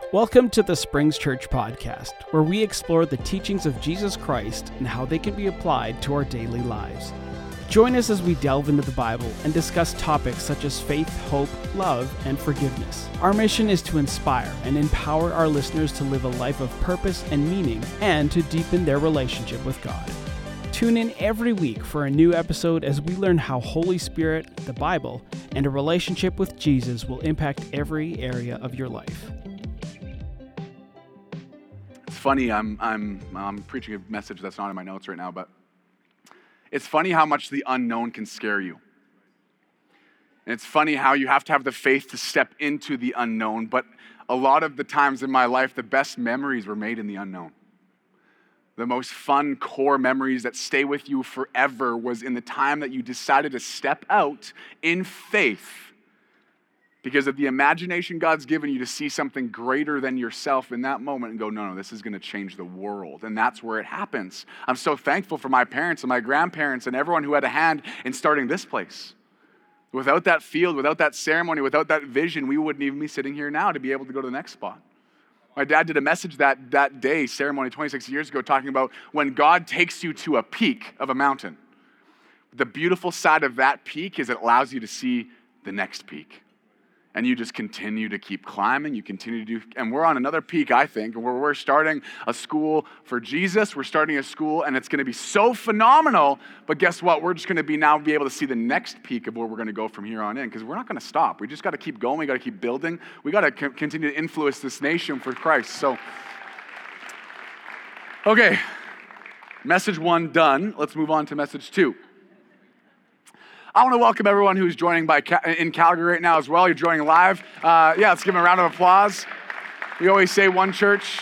Welcome to the Springs Church Podcast, where we explore the teachings of Jesus Christ and how they can be applied to our daily lives. Join us as we delve into the Bible and discuss topics such as faith, hope, love, and forgiveness. Our mission is to inspire and empower our listeners to live a life of purpose and meaning and to deepen their relationship with God. Tune in every week for a new episode as we learn how Holy Spirit, the Bible, and a relationship with Jesus will impact every area of your life. It's funny, I'm preaching a message that's not in my notes right now, but it's funny how much the unknown can scare you. And it's funny how you have to have the faith to step into the unknown, but a lot of the times in my life, the best memories were made in the unknown. The most fun core memories that stay with you forever was in the time that you decided to step out in faith because of the imagination God's given you to see something greater than yourself in that moment and go, no, this is going to change the world. And that's where it happens. I'm so thankful for my parents and my grandparents and everyone who had a hand in starting this place. Without that field, without that ceremony, without that vision, we wouldn't even be sitting here now to be able to go to the next spot. My dad did a message that day, ceremony 26 years ago, talking about when God takes you to a peak of a mountain. The beautiful side of that peak is it allows you to see the next peak. And you just continue to keep climbing, you continue to do, and we're on another peak, I think, where we're starting a school for Jesus. We're starting a school, and it's going to be so phenomenal, but guess what? We're just going to be able to see the next peak of where we're going to go from here on in, because we're not going to stop. We just got to keep going. We got to keep building. We got to continue to influence this nation for Christ. So, okay, message 1 done. Let's move on to message 2. I want to welcome everyone who's joining in Calgary right now as well. You're joining live. Let's give them a round of applause. We always say one church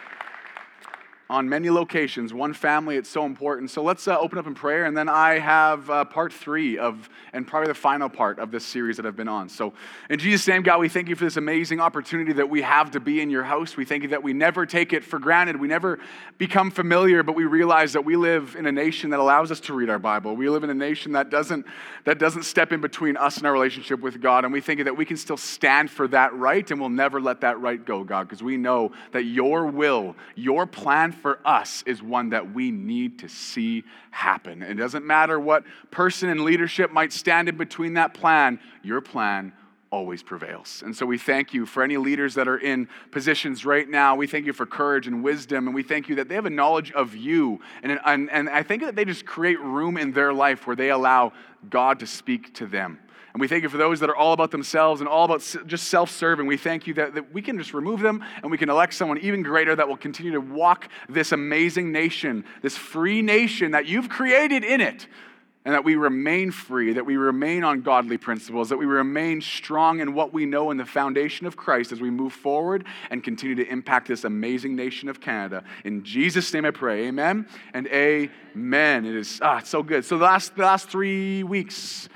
on many locations, one family. It's so important. So let's open up in prayer, and then I have part 3 and probably the final part of this series that I've been on. So in Jesus' name, God, we thank you for this amazing opportunity that we have to be in your house. We thank you that we never take it for granted. We never become familiar, but we realize that we live in a nation that allows us to read our Bible. We live in a nation that doesn't step in between us and our relationship with God. And we think that we can still stand for that right, and we'll never let that right go, God, because we know that your will, your plan for us is one that we need to see happen. It doesn't matter what person in leadership might stand in between that plan, your plan always prevails. And so we thank you for any leaders that are in positions right now. We thank you for courage and wisdom, and we thank you that they have a knowledge of you. And I think that they just create room in their life where they allow God to speak to them. And we thank you for those that are all about themselves and all about just self-serving. We thank you that we can just remove them and we can elect someone even greater that will continue to walk this amazing nation, this free nation that you've created in it, and that we remain free, that we remain on godly principles, that we remain strong in what we know in the foundation of Christ as we move forward and continue to impact this amazing nation of Canada. In Jesus' name I pray, amen and amen. It is it's so good. So the last 3 weeks,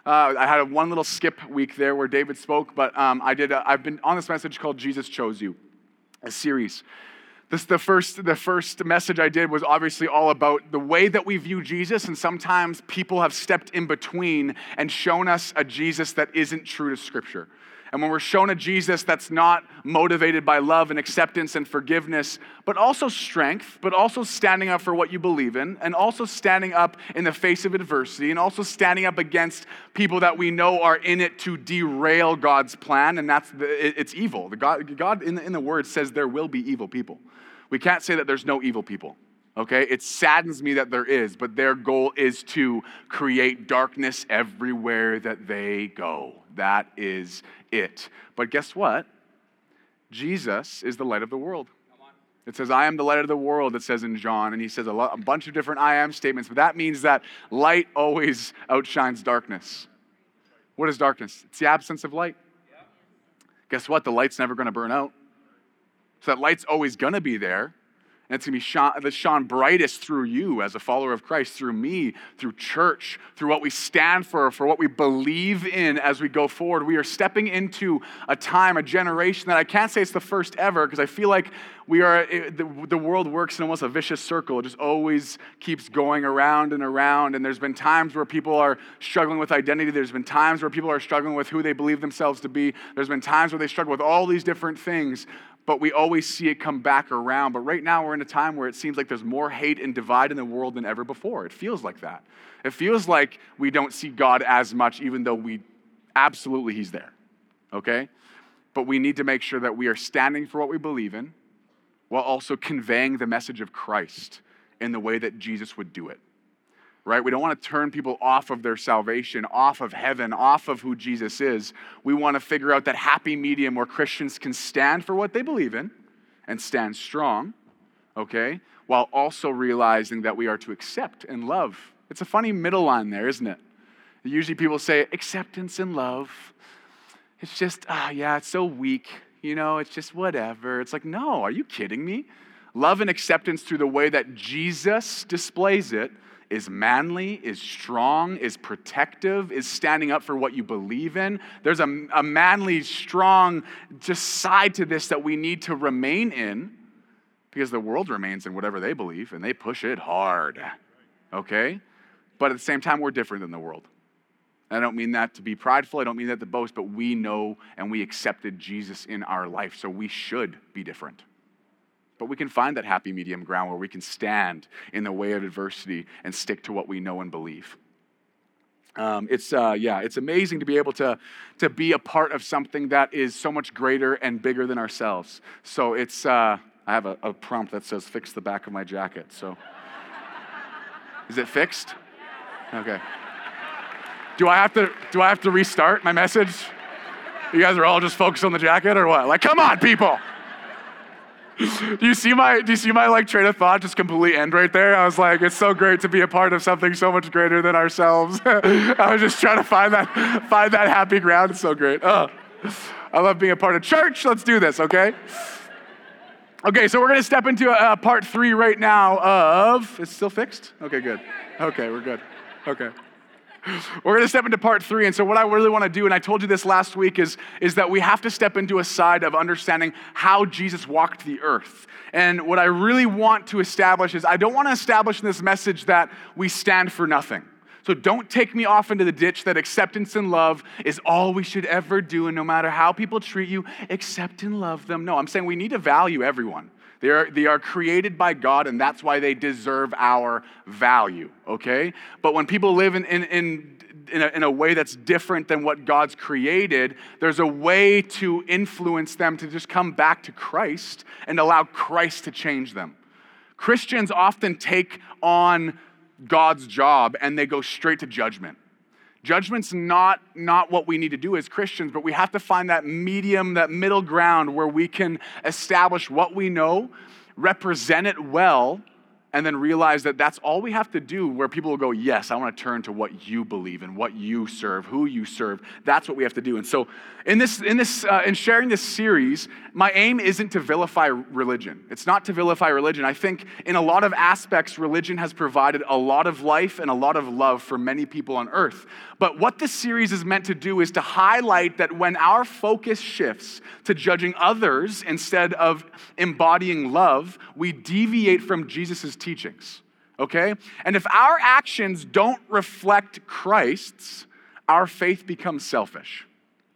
I had one little skip week there where David spoke, but I've been on this message called Jesus Chose You, a series. The first message I did was obviously all about the way that we view Jesus, and sometimes people have stepped in between and shown us a Jesus that isn't true to Scripture. And when we're shown a Jesus that's not motivated by love and acceptance and forgiveness, but also strength, but also standing up for what you believe in, and also standing up in the face of adversity, and also standing up against people that we know are in it to derail God's plan, and it's evil. God in the Word says there will be evil people. We can't say that there's no evil people. Okay, it saddens me that there is, but their goal is to create darkness everywhere that they go. That is it. But guess what? Jesus is the light of the world. It says, I am the light of the world, it says in John, and he says a bunch of different I am statements, but that means that light always outshines darkness. What is darkness? It's the absence of light. Guess what? The light's never going to burn out. So that light's always going to be there. And it's going to be shone brightest through you as a follower of Christ, through me, through church, through what we stand for what we believe in as we go forward. We are stepping into a time, a generation that I can't say it's the first ever, because I feel like the world works in almost a vicious circle. It just always keeps going around and around. And there's been times where people are struggling with identity. There's been times where people are struggling with who they believe themselves to be. There's been times where they struggle with all these different things. but we always see it come back around. But right now we're in a time where it seems like there's more hate and divide in the world than ever before. It feels like that. It feels like we don't see God as much, even though absolutely he's there, okay? But we need to make sure that we are standing for what we believe in while also conveying the message of Christ in the way that Jesus would do it, right? We don't want to turn people off of their salvation, off of heaven, off of who Jesus is. We want to figure out that happy medium where Christians can stand for what they believe in and stand strong, okay? While also realizing that we are to accept and love. It's a funny middle line there, isn't it? Usually people say acceptance and love. It's just, it's so weak. It's just whatever. It's like, no, are you kidding me? Love and acceptance through the way that Jesus displays it is manly, is strong, is protective, is standing up for what you believe in. There's a manly, strong just side to this that we need to remain in because the world remains in whatever they believe and they push it hard, okay? But at the same time, we're different than the world. I don't mean that to be prideful. I don't mean that to boast, but we know and we accepted Jesus in our life, so we should be different. But we can find that happy medium ground where we can stand in the way of adversity and stick to what we know and believe. It's amazing to be able to be a part of something that is so much greater and bigger than ourselves. So it's, I have a prompt that says, fix the back of my jacket. So, is it fixed? Okay. Do I have to restart my message? You guys are all just focused on the jacket or what? Like, come on, people. Do you see my train of thought just completely end right there? I was like, it's so great to be a part of something so much greater than ourselves. I was just trying to find that happy ground. It's so great. Oh, I love being a part of church. Let's do this, okay? Okay, so we're going to step into part 3 right now of, it's still fixed? Okay, good. Okay, we're good. Okay. We're going to step into part 3, and so what I really want to do, and I told you this last week, is that we have to step into a side of understanding how Jesus walked the earth. And what I really want to establish is I don't want to establish in this message that we stand for nothing. So don't take me off into the ditch that acceptance and love is all we should ever do, and no matter how people treat you, accept and love them. No, I'm saying we need to value everyone. They are created by God, and that's why they deserve our value, okay? But when people live in a way that's different than what God's created, there's a way to influence them to just come back to Christ and allow Christ to change them. Christians often take on God's job and they go straight to judgment. Judgment's not what we need to do as Christians, but we have to find that medium, that middle ground where we can establish what we know, represent it well, and then realize that that's all we have to do, where people will go, yes, I want to turn to what you believe in, what you serve, who you serve. That's what we have to do. And so in sharing this series, my aim isn't to vilify religion. It's not to vilify religion. I think in a lot of aspects, religion has provided a lot of life and a lot of love for many people on earth. But what this series is meant to do is to highlight that when our focus shifts to judging others instead of embodying love, we deviate from Jesus' teachings, okay? And if our actions don't reflect Christ's, our faith becomes selfish.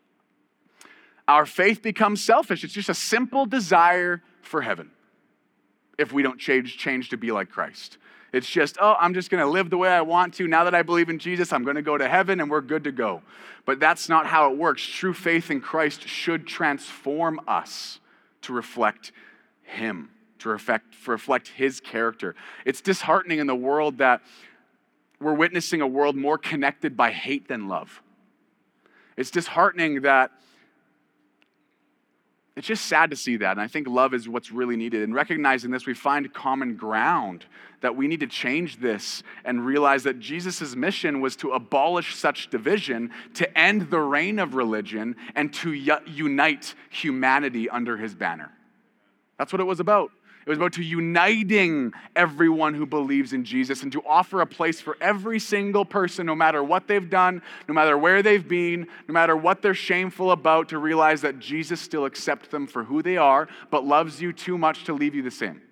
Our faith becomes selfish. It's just a simple desire for heaven if we don't change to be like Christ. It's just, I'm just going to live the way I want to. Now that I believe in Jesus, I'm going to go to heaven and we're good to go. But that's not how it works. True faith in Christ should transform us to reflect Him, to reflect His character. It's disheartening in the world that we're witnessing a world more connected by hate than love. It's disheartening that it's just sad to see that, and I think love is what's really needed. And recognizing this, we find common ground that we need to change this and realize that Jesus' mission was to abolish such division, to end the reign of religion, and to unite humanity under His banner. That's what it was about. It was about to uniting everyone who believes in Jesus and to offer a place for every single person, no matter what they've done, no matter where they've been, no matter what they're shameful about, to realize that Jesus still accepts them for who they are, but loves you too much to leave you the same.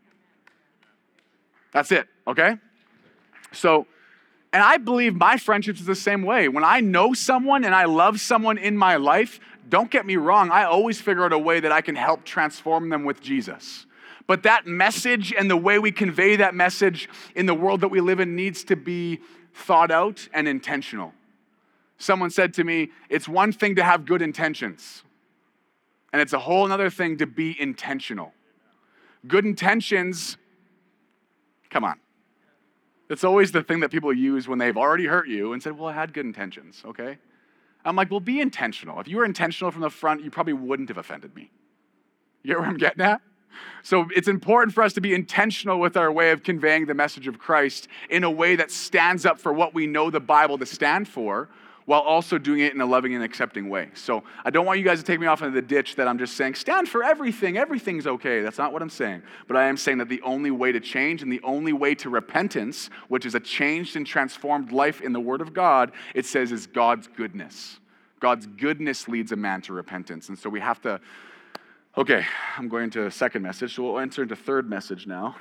That's it, okay? So, and I believe my friendships is the same way. When I know someone and I love someone in my life, don't get me wrong, I always figure out a way that I can help transform them with Jesus. But that message and the way we convey that message in the world that we live in needs to be thought out and intentional. Someone said to me, it's one thing to have good intentions, and it's a whole other thing to be intentional. Good intentions, come on. It's always the thing that people use when they've already hurt you and said, well, I had good intentions, okay? I'm like, well, be intentional. If you were intentional from the front, you probably wouldn't have offended me. You get where I'm getting at? So it's important for us to be intentional with our way of conveying the message of Christ in a way that stands up for what we know the Bible to stand for, while also doing it in a loving and accepting way. So I don't want you guys to take me off into the ditch that I'm just saying, stand for everything, everything's okay. That's not what I'm saying. But I am saying that the only way to change and the only way to repentance, which is a changed and transformed life in the Word of God, it says is God's goodness. God's goodness leads a man to repentance. And so we have to, okay, I'm going to a second message, so we'll enter into third message now.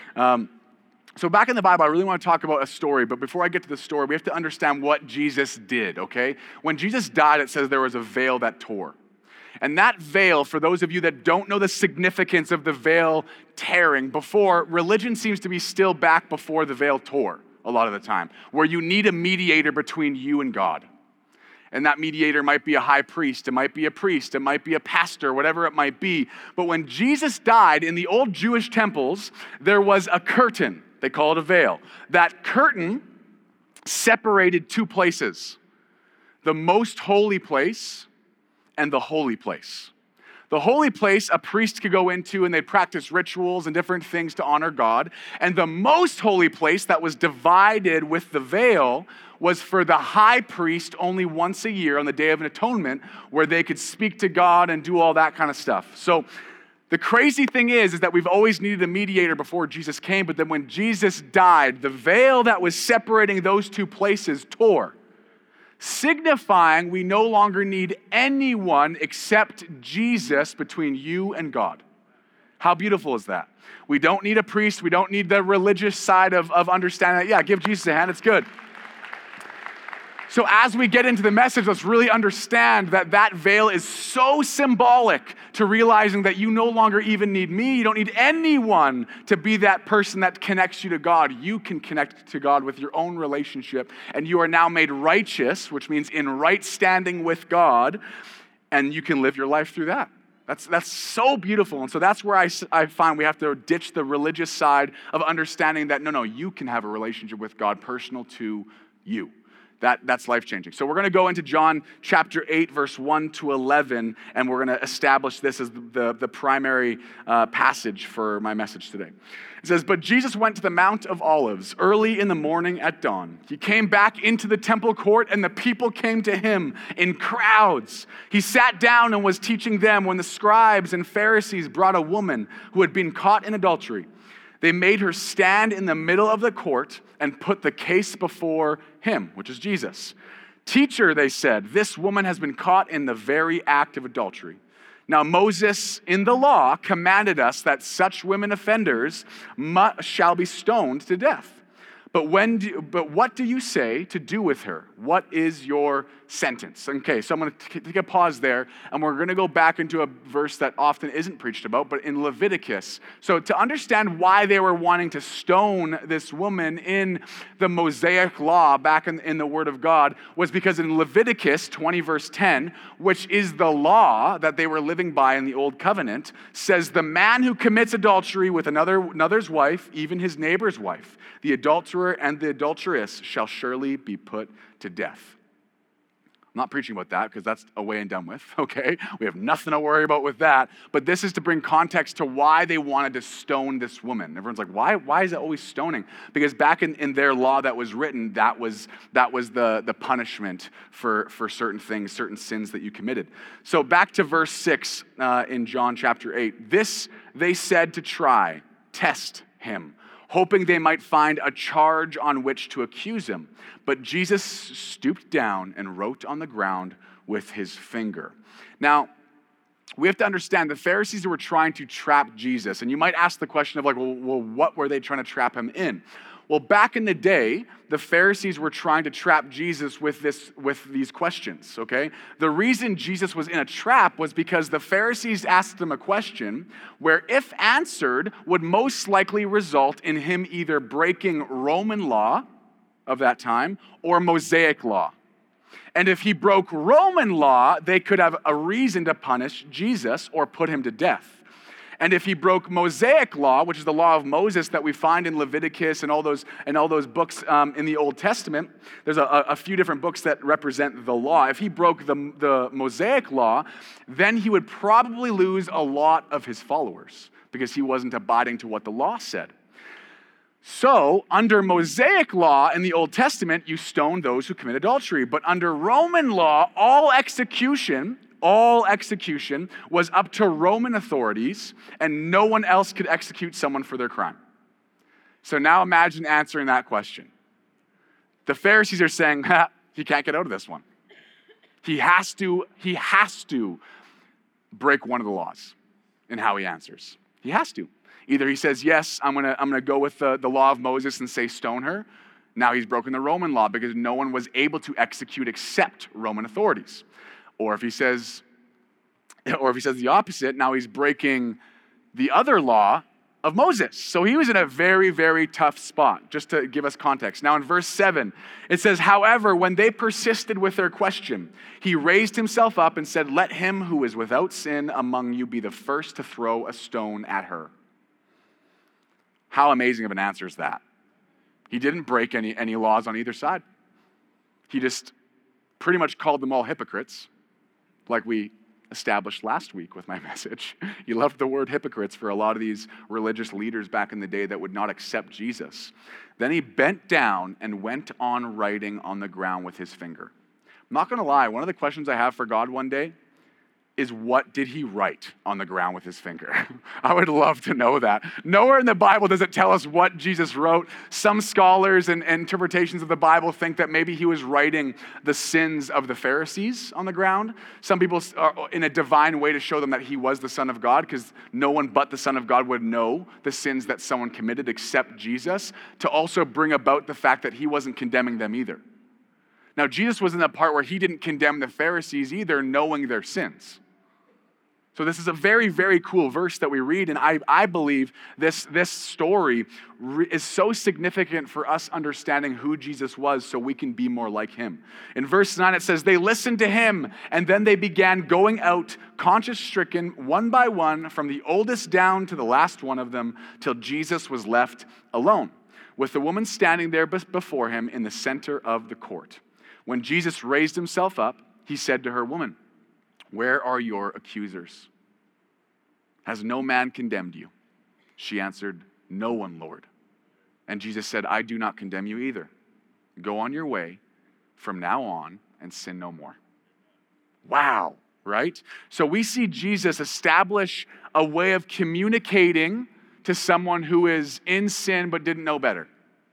So back in the Bible, I really want to talk about a story, but before I get to the story, we have to understand what Jesus did, okay? When Jesus died, it says there was a veil that tore. And that veil, for those of you that don't know the significance of the veil tearing, before, religion seems to be still back before the veil tore a lot of the time, where you need a mediator between you and God. And that mediator might be a high priest, it might be a priest, it might be a pastor, whatever it might be. But when Jesus died, in the old Jewish temples, there was a curtain. They call it a veil. That curtain separated two places, the most holy place and the holy place. The holy place, a priest could go into and they'd practice rituals and different things to honor God. And the most holy place that was divided with the veil was for the high priest only once a year on the Day of Atonement, where they could speak to God and do all that kind of stuff. So the crazy thing is that we've always needed a mediator before Jesus came, but then when Jesus died, the veil that was separating those two places tore, signifying we no longer need anyone except Jesus between you and God. How beautiful is that? We don't need a priest. We don't need the religious side of understanding that, yeah, give Jesus a hand, it's good. So as we get into the message, let's really understand that that veil is so symbolic to realizing that you no longer even need me. You don't need anyone to be that person that connects you to God. You can connect to God with your own relationship, and you are now made righteous, which means in right standing with God, and you can live your life through that. That's so beautiful. And so that's where I find we have to ditch the religious side of understanding that, no, you can have a relationship with God personal to you. That's life-changing. So we're going to go into John chapter 8, verse 1 to 11, and we're going to establish this as the primary passage for my message today. It says, "But Jesus went to the Mount of Olives early in the morning at dawn. He came back into the temple court, and the people came to him in crowds. He sat down and was teaching them when the scribes and Pharisees brought a woman who had been caught in adultery. They made her stand in the middle of the court and put the case before him," which is Jesus. "Teacher," they said, "this woman has been caught in the very act of adultery. Now Moses in the law commanded us that such women offenders shall be stoned to death. But what do you say to do with her? What is your sentence?" Okay, so I'm going to take a pause there, and we're going to go back into a verse that often isn't preached about, but in Leviticus. So to understand why they were wanting to stone this woman in the Mosaic law back in the Word of God was because in Leviticus 20 verse 10, which is the law that they were living by in the Old Covenant, says the man who commits adultery with another's wife, even his neighbor's wife, the adulterer and the adulteress shall surely be put to death. I'm not preaching about that because that's away and done with, okay? We have nothing to worry about with that. But this is to bring context to why they wanted to stone this woman. Everyone's like, why is it always stoning? Because back in their law that was written, that was the punishment for certain things, certain sins that you committed. So back to verse 6 in John chapter 8. "This they said to try, test him, hoping they might find a charge on which to accuse him. But Jesus stooped down and wrote on the ground with his finger." Now, we have to understand the Pharisees who were trying to trap Jesus, and you might ask the question of like, well, what were they trying to trap him in? Well, back in the day, the Pharisees were trying to trap Jesus with these questions, okay? The reason Jesus was in a trap was because the Pharisees asked him a question where, if answered, would most likely result in him either breaking Roman law of that time or Mosaic law. And if he broke Roman law, they could have a reason to punish Jesus or put him to death. And if he broke Mosaic law, which is the law of Moses that we find in Leviticus and all those books in the Old Testament, there's a few different books that represent the law. If he broke the Mosaic law, then he would probably lose a lot of his followers because he wasn't abiding to what the law said. So, under Mosaic law in the Old Testament, you stone those who commit adultery. But under Roman law, all execution was up to Roman authorities, and no one else could execute someone for their crime. So now imagine answering that question. The Pharisees are saying, he can't get out of this one. He has to break one of the laws in how he answers. He has to. Either he says, yes, I'm gonna go with the law of Moses and say stone her. Now he's broken the Roman law because no one was able to execute except Roman authorities. Or if he says the opposite, now he's breaking the other law of Moses. So he was in a very, very tough spot, just to give us context. Now in verse 7, it says, however, when they persisted with their question, he raised himself up and said, let him who is without sin among you be the first to throw a stone at her. How amazing of an answer is that? He didn't break any laws on either side. He just pretty much called them all hypocrites, like we established last week with my message. He left the word hypocrites for a lot of these religious leaders back in the day that would not accept Jesus. Then he bent down and went on writing on the ground with his finger. I'm not going to lie, one of the questions I have for God one day is, what did he write on the ground with his finger? I would love to know that. Nowhere in the Bible does it tell us what Jesus wrote. Some scholars and interpretations of the Bible think that maybe he was writing the sins of the Pharisees on the ground. Some people are in a divine way to show them that he was the Son of God, because no one but the Son of God would know the sins that someone committed except Jesus, to also bring about the fact that he wasn't condemning them either. Now, Jesus was in the part where he didn't condemn the Pharisees either, knowing their sins. So this is a very, very cool verse that we read, and I believe this story is so significant for us understanding who Jesus was so we can be more like him. In verse 9 it says, they listened to him, and then they began going out, conscience-stricken, one by one, from the oldest down to the last one of them, till Jesus was left alone, with the woman standing there before him in the center of the court. When Jesus raised himself up, he said to her, woman, where are your accusers? Has no man condemned you? She answered, no one, Lord. And Jesus said, I do not condemn you either. Go on your way from now on and sin no more. Wow, right? So we see Jesus establish a way of communicating to someone who is in sin but didn't know better.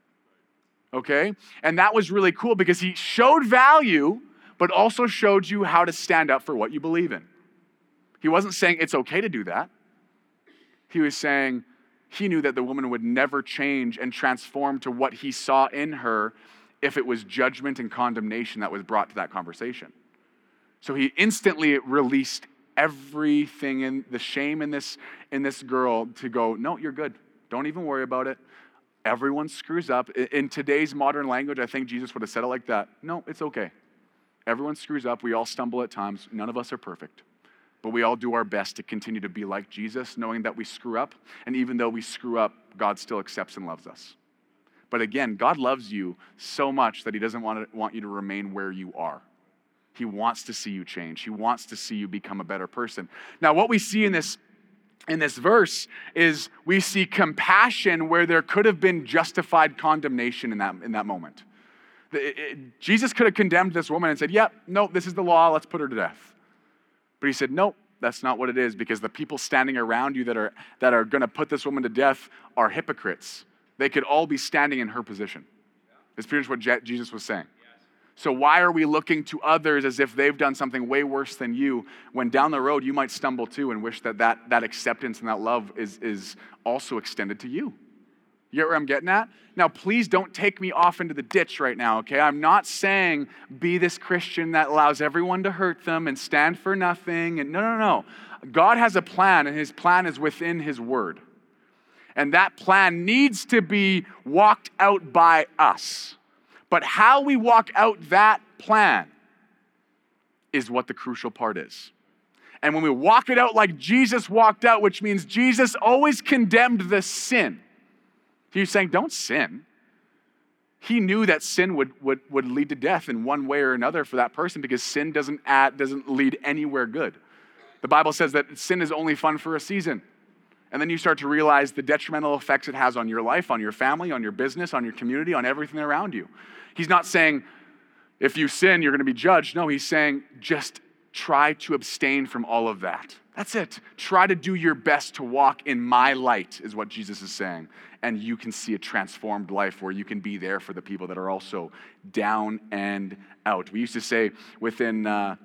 Okay? And that was really cool because he showed value but also showed you how to stand up for what you believe in. He wasn't saying it's okay to do that. He was saying he knew that the woman would never change and transform to what he saw in her if it was judgment and condemnation that was brought to that conversation. So he instantly released everything in the shame in this girl to go, no, you're good. Don't even worry about it. Everyone screws up. In today's modern language, I think Jesus would have said it like that. No, it's okay. Everyone screws up. We all stumble at times. None of us are perfect. But we all do our best to continue to be like Jesus, knowing that we screw up. And even though we screw up, God still accepts and loves us. But again, God loves you so much that he doesn't want you to remain where you are. He wants to see you change. He wants to see you become a better person. Now, what we see in this verse is we see compassion where there could have been justified condemnation in that moment. Jesus could have condemned this woman and said, yep, no, this is the law, let's put her to death. But he said, nope, that's not what it is, because the people standing around you that are going to put this woman to death are hypocrites. They could all be standing in her position. That's pretty much what Jesus was saying. So why are we looking to others as if they've done something way worse than you, when down the road you might stumble too and wish that acceptance and that love is also extended to you? You get where I'm getting at? Now, please don't take me off into the ditch right now, okay? I'm not saying be this Christian that allows everyone to hurt them and stand for nothing. And no. God has a plan, and his plan is within his word. And that plan needs to be walked out by us. But how we walk out that plan is what the crucial part is. And when we walk it out like Jesus walked out, which means Jesus always condemned the sin. He's saying, don't sin. He knew that sin would lead to death in one way or another for that person, because sin doesn't lead anywhere good. The Bible says that sin is only fun for a season. And then you start to realize the detrimental effects it has on your life, on your family, on your business, on your community, on everything around you. He's not saying, if you sin, you're going to be judged. No, he's saying, just try to abstain from all of that. That's it. Try to do your best to walk in my light, is what Jesus is saying. And you can see a transformed life where you can be there for the people that are also down and out. We used to say within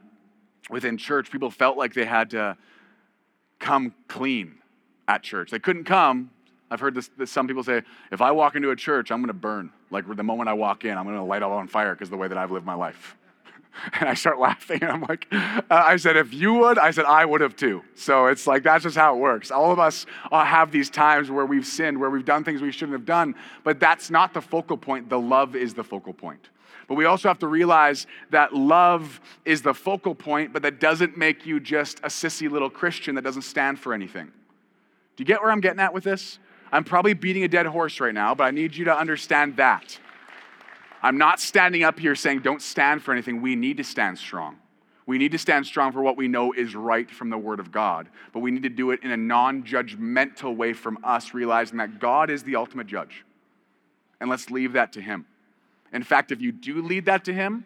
church, people felt like they had to come clean at church. They couldn't come. I've heard this some people say, if I walk into a church, I'm going to burn. Like the moment I walk in, I'm going to light all on fire because of the way that I've lived my life. And I start laughing, and I'm like, I said, if you would, I said, I would have too. So it's like, that's just how it works. All of us have these times where we've sinned, where we've done things we shouldn't have done, but that's not the focal point. The love is the focal point. But we also have to realize that love is the focal point, but that doesn't make you just a sissy little Christian that doesn't stand for anything. Do you get where I'm getting at with this? I'm probably beating a dead horse right now, but I need you to understand that. I'm not standing up here saying don't stand for anything. We need to stand strong. We need to stand strong for what we know is right from the Word of God. But we need to do it in a non-judgmental way from us, realizing that God is the ultimate judge. And let's leave that to him. In fact, if you do leave that to him,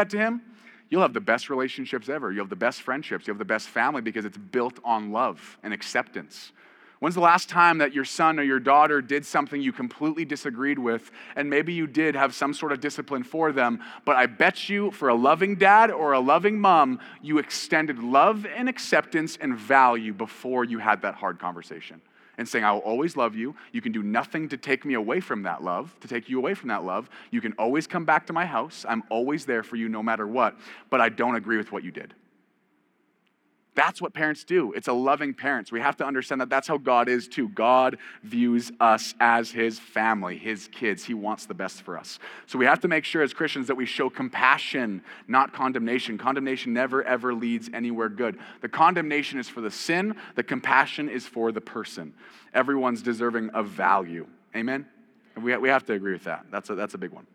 you'll have the best relationships ever. You'll have the best friendships. You'll have the best family, because it's built on love and acceptance. When's the last time that your son or your daughter did something you completely disagreed with, and maybe you did have some sort of discipline for them, but I bet you for a loving dad or a loving mom, you extended love and acceptance and value before you had that hard conversation. And saying, I will always love you. You can do nothing to take me away from that love, to take you away from that love. You can always come back to my house. I'm always there for you no matter what, but I don't agree with what you did. That's what parents do. It's a loving parents. We have to understand that that's how God is too. God views us as his family, his kids. He wants the best for us. So we have to make sure as Christians that we show compassion, not condemnation. Condemnation never, ever leads anywhere good. The condemnation is for the sin. The compassion is for the person. Everyone's deserving of value. Amen? And we have to agree with that. That's a big one.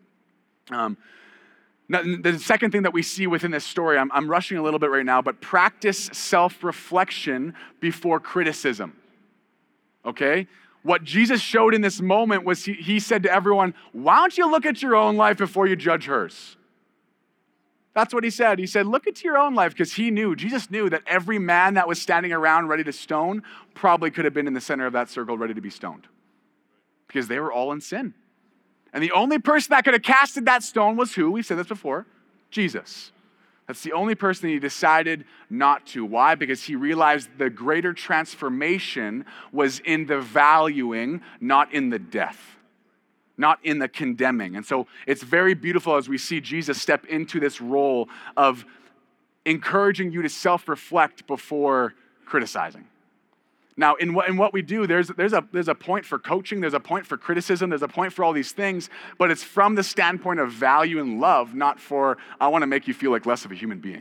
Now, the second thing that we see within this story, I'm rushing a little bit right now, but practice self-reflection before criticism, okay? What Jesus showed in this moment was he said to everyone, why don't you look at your own life before you judge hers? That's what he said. He said, look at your own life, because Jesus knew that every man that was standing around ready to stone probably could have been in the center of that circle ready to be stoned, because they were all in sin. And the only person that could have casted that stone was who? We've said this before, Jesus. That's the only person he decided not to. Why? Because he realized the greater transformation was in the valuing, not in the death, not in the condemning. And so it's very beautiful as we see Jesus step into this role of encouraging you to self-reflect before criticizing. Now, in what we do, there's a point for coaching, there's a point for criticism, there's a point for all these things, but it's from the standpoint of value and love, not for, I want to make you feel like less of a human being.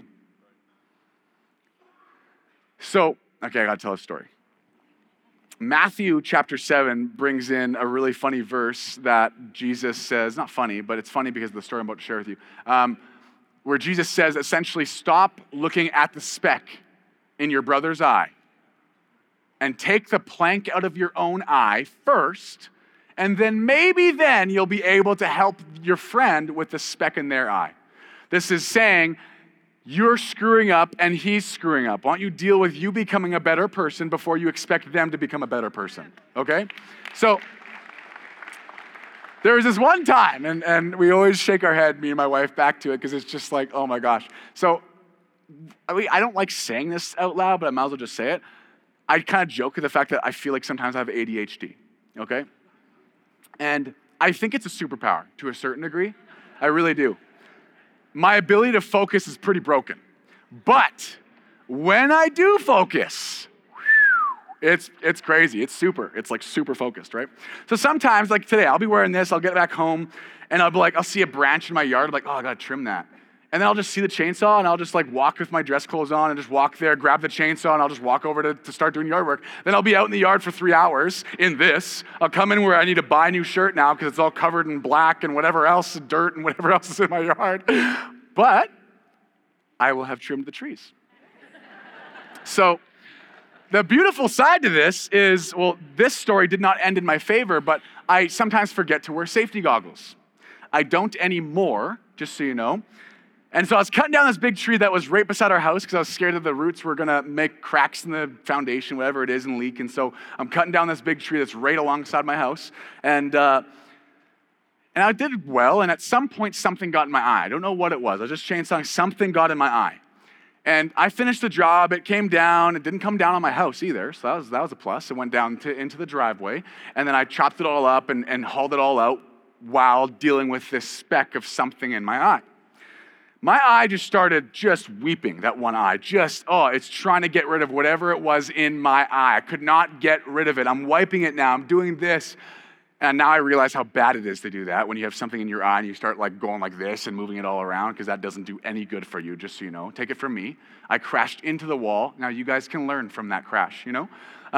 So, okay, I got to tell a story. Matthew chapter 7 brings in a really funny verse that Jesus says, not funny, but it's funny because of the story I'm about to share with you, where Jesus says, essentially, stop looking at the speck in your brother's eye, and take the plank out of your own eye first, and then maybe then you'll be able to help your friend with the speck in their eye. This is saying, you're screwing up and he's screwing up. Why don't you deal with you becoming a better person before you expect them to become a better person, okay? So, there was this one time, and we always shake our head, me and my wife, back to it, because it's just like, oh my gosh. So, I don't like saying this out loud, but I might as well just say it. I kind of joke with the fact that I feel like sometimes I have ADHD, okay? And I think it's a superpower to a certain degree. I really do. My ability to focus is pretty broken. But when I do focus, it's crazy. It's like super focused, right? So sometimes, like today, I'll be wearing this, I'll get back home, and I'll see a branch in my yard, I'm like, oh, I gotta trim that. And then I'll just see the chainsaw, and I'll just like walk with my dress clothes on and just walk there, grab the chainsaw, and I'll just walk over to start doing yard work. Then I'll be out in the yard for 3 hours in this. I'll come in where I need to buy a new shirt now because it's all covered in black and whatever else, dirt and whatever else is in my yard. But I will have trimmed the trees. So the beautiful side to this is, well, this story did not end in my favor, but I sometimes forget to wear safety goggles. I don't anymore, just so you know. And so I was cutting down this big tree that was right beside our house because I was scared that the roots were going to make cracks in the foundation, whatever it is, and leak. And so I'm cutting down this big tree that's right alongside my house. And I did well, and at some point something got in my eye. I don't know what it was. I was just chainsawing. Something got in my eye. And I finished the job. It came down. It didn't come down on my house either, so that was a plus. It went down into the driveway. And then I chopped it all up and hauled it all out while dealing with this speck of something in my eye. My eye just started weeping, that one eye. It's trying to get rid of whatever it was in my eye. I could not get rid of it. I'm wiping it now. I'm doing this. And now I realize how bad it is to do that when you have something in your eye and you start like going like this and moving it all around, because that doesn't do any good for you, just so you know. Take it from me. I crashed into the wall. Now you guys can learn from that crash, you know?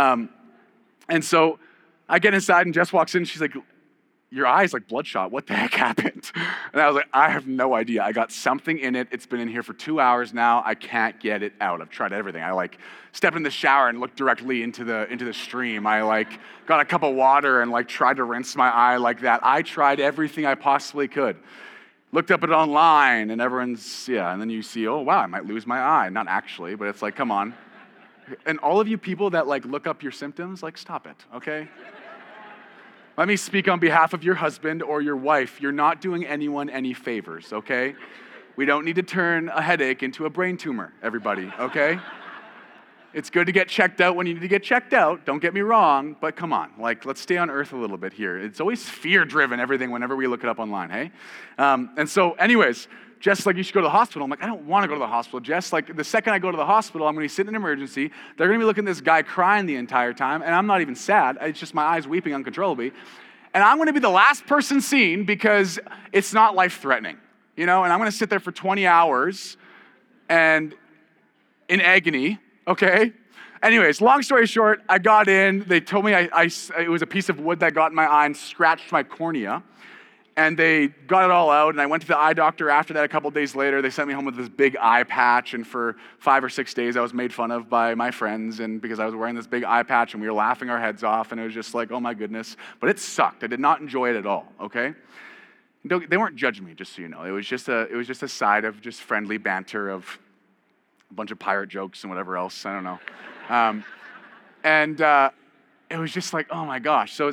And so I get inside and Jess walks in. She's like, your eye's like bloodshot. What the heck happened? And I was like, I have no idea. I got something in it. It's been in here for 2 hours now. I can't get it out. I've tried everything. I like stepped in the shower and looked directly into the stream. I like got a cup of water and like tried to rinse my eye like that. I tried everything I possibly could. Looked up it online and everyone's, and then you see, oh wow, I might lose my eye. Not actually, but it's like, come on. And all of you people that like look up your symptoms, like stop it, okay? Let me speak on behalf of your husband or your wife. You're not doing anyone any favors, okay? We don't need to turn a headache into a brain tumor, everybody, okay? It's good to get checked out when you need to get checked out, don't get me wrong, but come on, like let's stay on earth a little bit here. It's always fear-driven, everything, whenever we look it up online, hey? And so anyways, Jess, like, you should go to the hospital. I'm like, I don't want to go to the hospital. Jess, like, the second I go to the hospital, I'm going to sit in an emergency. They're going to be looking at this guy crying the entire time, and I'm not even sad. It's just my eyes weeping uncontrollably. And I'm going to be the last person seen because it's not life-threatening, you know? And I'm going to sit there for 20 hours and in agony, okay? Anyways, long story short, I got in. They told me it was a piece of wood that got in my eye and scratched my cornea. And they got it all out, and I went to the eye doctor after that a couple days later. They sent me home with this big eye patch, and for 5 or 6 days, I was made fun of by my friends, and because I was wearing this big eye patch, and we were laughing our heads off, and it was just like, oh my goodness. But it sucked. I did not enjoy it at all, okay? They weren't judging me, just so you know. It was just a side of just friendly banter of a bunch of pirate jokes and whatever else. I don't know. And it was just like, oh my gosh. So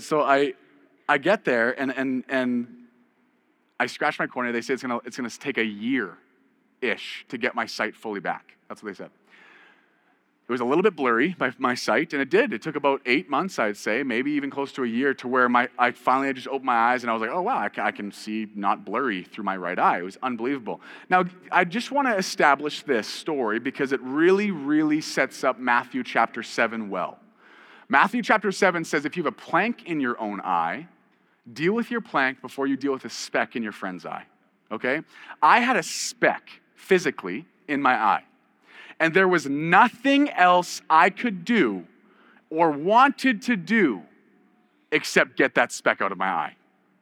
I get there, and I scratched my cornea. They say it's gonna take a year-ish to get my sight fully back. That's what they said. It was a little bit blurry, my sight, and it did. It took about 8 months, I'd say, maybe even close to a year, to where I finally just opened my eyes and I was like, oh wow, I can see not blurry through my right eye. It was unbelievable. Now, I just want to establish this story because it really, really sets up Matthew chapter 7 well. Matthew chapter 7 says if you have a plank in your own eye, deal with your plank before you deal with a speck in your friend's eye, okay? I had a speck physically in my eye, and there was nothing else I could do or wanted to do except get that speck out of my eye.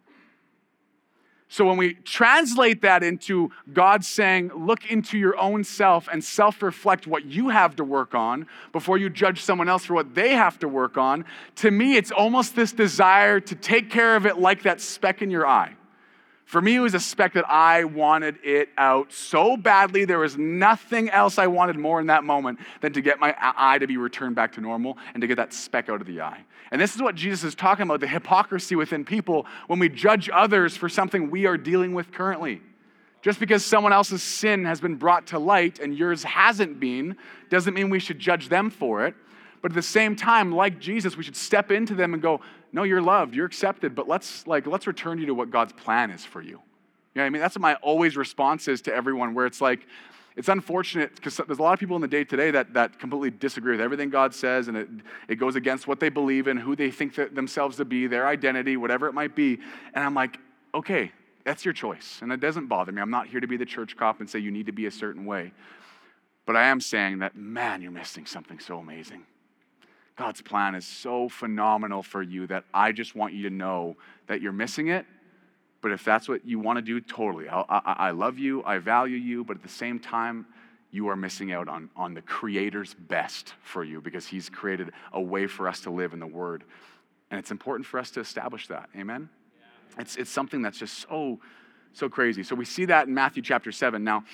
So when we translate that into God saying, look into your own self and self-reflect what you have to work on before you judge someone else for what they have to work on, to me, it's almost this desire to take care of it like that speck in your eye. For me, it was a speck that I wanted it out so badly. There was nothing else I wanted more in that moment than to get my eye to be returned back to normal and to get that speck out of the eye. And this is what Jesus is talking about, the hypocrisy within people when we judge others for something we are dealing with currently. Just because someone else's sin has been brought to light and yours hasn't been, doesn't mean we should judge them for it. But at the same time, like Jesus, we should step into them and go, no, you're loved, you're accepted, but let's return you to what God's plan is for you. You know what I mean? That's what my always response is to everyone, where it's like, it's unfortunate because there's a lot of people in the day today that completely disagree with everything God says, and it goes against what they believe in, who they think themselves to be, their identity, whatever it might be. And I'm like, okay, that's your choice. And it doesn't bother me. I'm not here to be the church cop and say you need to be a certain way. But I am saying that, man, you're missing something so amazing. God's plan is so phenomenal for you that I just want you to know that you're missing it. But if that's what you want to do, totally. I love you, I value you, but at the same time, you are missing out on the Creator's best for you, because He's created a way for us to live in the Word. And it's important for us to establish that. Amen? Yeah. It's something that's just so crazy. So we see that in Matthew chapter 7. Now,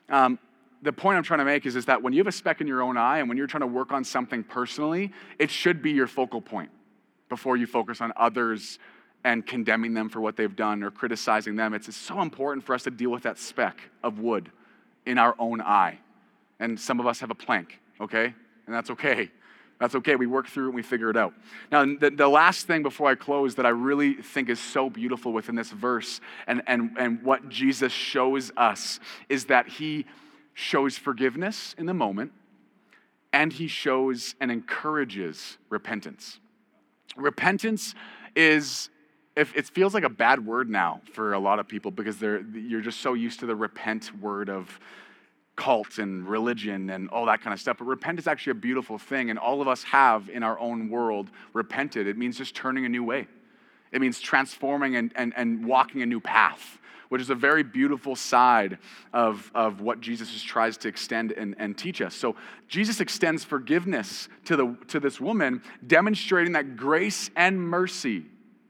the point I'm trying to make is that when you have a speck in your own eye and when you're trying to work on something personally, it should be your focal point before you focus on others and condemning them for what they've done or criticizing them. It's so important for us to deal with that speck of wood in our own eye. And some of us have a plank, okay? And that's okay. That's okay. We work through it and we figure it out. Now, the last thing before I close that I really think is so beautiful within this verse and what Jesus shows us is that He shows forgiveness in the moment, and He shows and encourages repentance. Repentance is, if it feels like a bad word now for a lot of people, because you're just so used to the repent word of cult and religion and all that kind of stuff. But repent is actually a beautiful thing, and all of us have in our own world repented. It means just turning a new way. It means transforming and walking a new path, which is a very beautiful side of what Jesus tries to extend and teach us. So Jesus extends forgiveness to this woman, demonstrating grace and mercy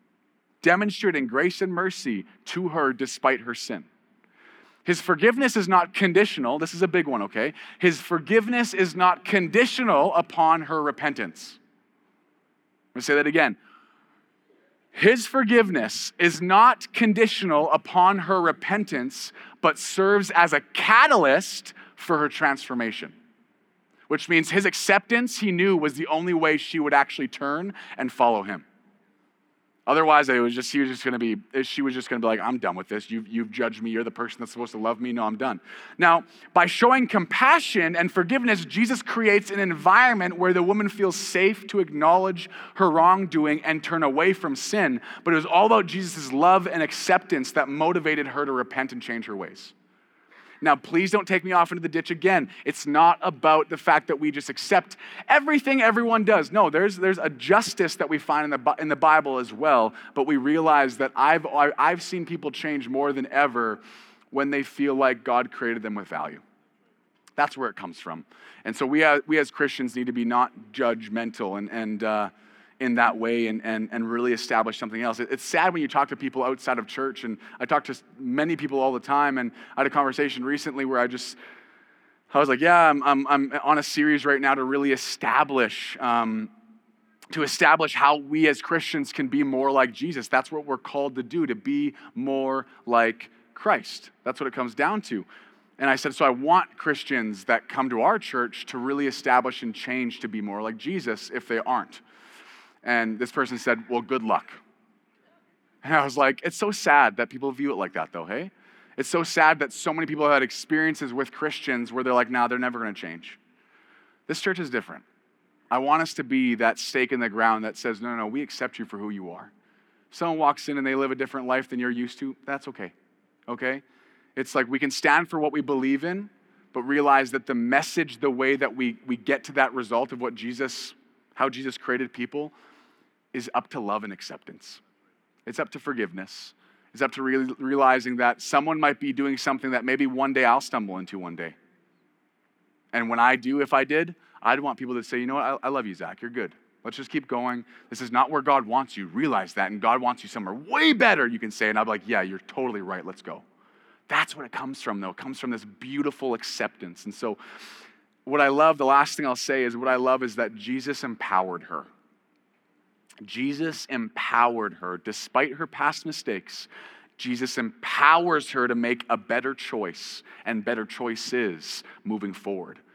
to her despite her sin. His forgiveness is not conditional. This is a big one, okay? His forgiveness is not conditional upon her repentance. Let me say that again. His forgiveness is not conditional upon her repentance, but serves as a catalyst for her transformation. Which means His acceptance, He knew, was the only way she would actually turn and follow Him. Otherwise, she was just going to be like, I'm done with this. You've judged me. You're the person that's supposed to love me. No, I'm done. Now, by showing compassion and forgiveness, Jesus creates an environment where the woman feels safe to acknowledge her wrongdoing and turn away from sin. But it was all about Jesus' love and acceptance that motivated her to repent and change her ways. Now, please don't take me off into the ditch again. It's not about the fact that we just accept everything everyone does. No, there's a justice that we find in the Bible as well. But we realize that I've seen people change more than ever when they feel like God created them with value. That's where it comes from. And so we as Christians need to be not judgmental and in that way and really establish something else. It's sad when you talk to people outside of church, and I talk to many people all the time, and I had a conversation recently where I was like, yeah, I'm on a series right now to really establish how we as Christians can be more like Jesus. That's what we're called to do, to be more like Christ. That's what it comes down to. And I said, so I want Christians that come to our church to really establish and change to be more like Jesus if they aren't. And this person said, well, good luck. And I was like, it's so sad that people view it like that, though, hey? It's so sad that so many people have had experiences with Christians where they're like, nah, they're never going to change. This church is different. I want us to be that stake in the ground that says, no, we accept you for who you are. If someone walks in and they live a different life than you're used to, that's okay, okay? It's like we can stand for what we believe in, but realize that the message, the way that we get to that result of how Jesus created people, is up to love and acceptance. It's up to forgiveness. It's up to realizing that someone might be doing something that maybe one day I'll stumble into one day. And when I do, if I did, I'd want people to say, you know what, I love you, Zach, you're good. Let's just keep going. This is not where God wants you. Realize that, and God wants you somewhere way better, you can say. And I'd be like, yeah, you're totally right, let's go. That's what it comes from, though. It comes from this beautiful acceptance. And so the last thing I'll say is that Jesus empowered her. Jesus empowered her. Despite her past mistakes, Jesus empowers her to make a better choice and better choices moving forward.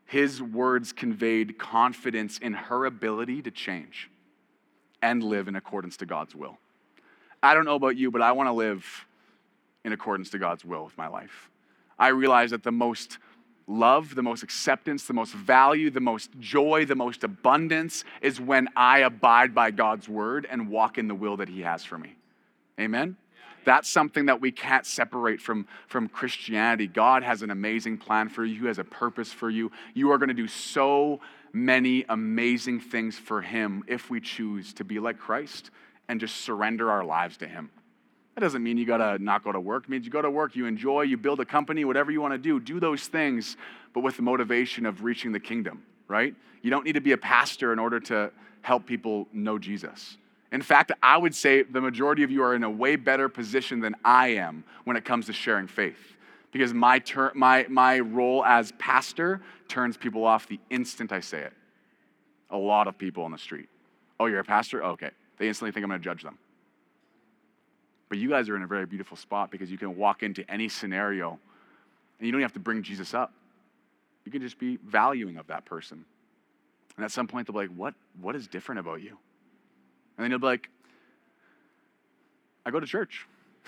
his words conveyed confidence in her ability to change and live in accordance to God's will. I don't know about you, but I want to live in accordance to God's will with my life. I realize that the most love, the most acceptance, the most value, the most joy, the most abundance is when I abide by God's word and walk in the will that he has for me. Amen? That's something that we can't separate from Christianity. God has an amazing plan for you. He has a purpose for you. You are going to do so many amazing things for him if we choose to be like Christ and just surrender our lives to him. That doesn't mean you got to not go to work. It means you go to work, you enjoy, you build a company, whatever you want to do. Do those things, but with the motivation of reaching the kingdom, right? You don't need to be a pastor in order to help people know Jesus. In fact, I would say the majority of you are in a way better position than I am when it comes to sharing faith. Because my role as pastor turns people off the instant I say it. A lot of people on the street. Oh, you're a pastor? Oh, okay. They instantly think I'm going to judge them. But you guys are in a very beautiful spot because you can walk into any scenario and you don't have to bring Jesus up. You can just be valuing of that person. And at some point they'll be like, what is different about you? And then you'll be like, I go to church.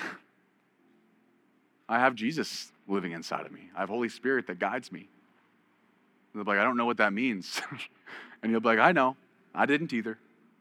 I have Jesus living inside of me. I have Holy Spirit that guides me. And they'll be like, I don't know what that means. And you'll be like, I know. I didn't either.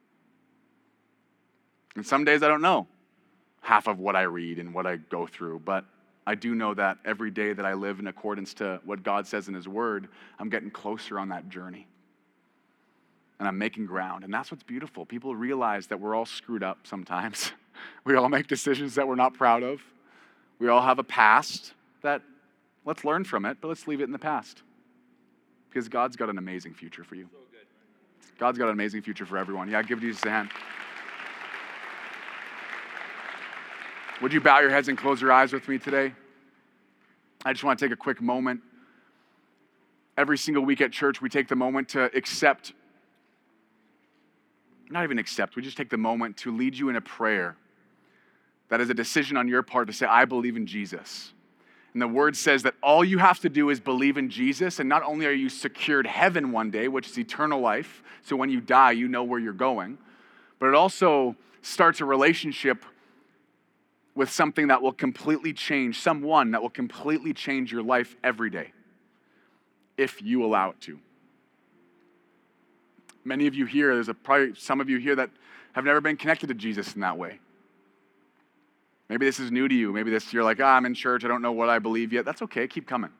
And some days I don't know half of what I read and what I go through, but I do know that every day that I live in accordance to what God says in his word, I'm getting closer on that journey. And I'm making ground. And that's what's beautiful. People realize that we're all screwed up sometimes. We all make decisions that we're not proud of. We all have a past that, let's learn from it, but let's leave it in the past. Because God's got an amazing future for you. God's got an amazing future for everyone. Yeah, give Jesus a hand. Would you bow your heads and close your eyes with me today? I just want to take a quick moment. Every single week at church, we take the moment to we just take the moment to lead you in a prayer that is a decision on your part to say, I believe in Jesus. And the word says that all you have to do is believe in Jesus, and not only are you secured heaven one day, which is eternal life, so when you die, you know where you're going, but it also starts a relationship with something that will completely change, someone that will completely change your life every day, if you allow it to. Many of you here, there's probably some of you here that have never been connected to Jesus in that way. Maybe this is new to you. Maybe you're like, I'm in church, I don't know what I believe yet. That's okay, keep coming.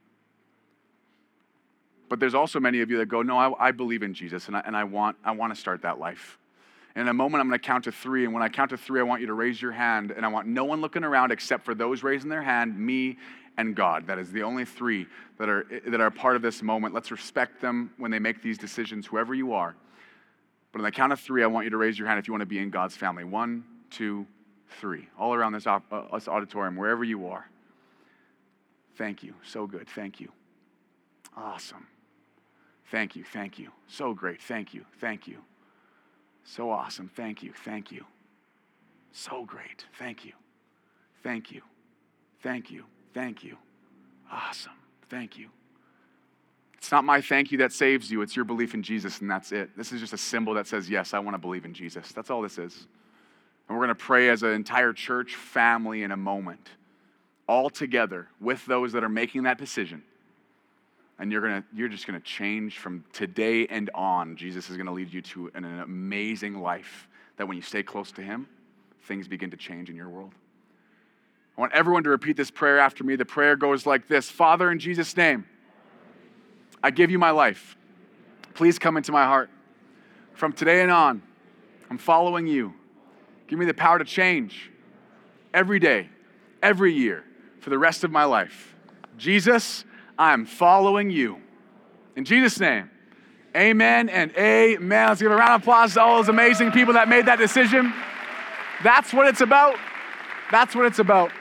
But there's also many of you that go, no, I believe in Jesus, and I want to start that life. In a moment, I'm going to count to 3, and when I count to 3, I want you to raise your hand, and I want no one looking around except for those raising their hand, me and God. That is the only 3 that are part of this moment. Let's respect them when they make these decisions, whoever you are. But on the count of 3, I want you to raise your hand if you want to be in God's family. 1, 2, 3. All around this auditorium, wherever you are. Thank you. So good. Thank you. Awesome. Thank you. Thank you. So great. Thank you. Thank you. So awesome. Thank you. Thank you. So great. Thank you. Thank you. Thank you. Thank you. Awesome. Thank you. It's not my thank you that saves you. It's your belief in Jesus, and that's it. This is just a symbol that says, yes, I want to believe in Jesus. That's all this is. And we're going to pray as an entire church family in a moment, all together with those that are making that decision. And you're just going to change from today and on. Jesus is going to lead you to an amazing life that when you stay close to him, things begin to change in your world. I want everyone to repeat this prayer after me. The prayer goes like this. Father, in Jesus' name, I give you my life. Please come into my heart. From today and on, I'm following you. Give me the power to change every day, every year, for the rest of my life. Jesus, I'm following you. In Jesus' name, amen and amen. Let's give a round of applause to all those amazing people that made that decision. That's what it's about. That's what it's about.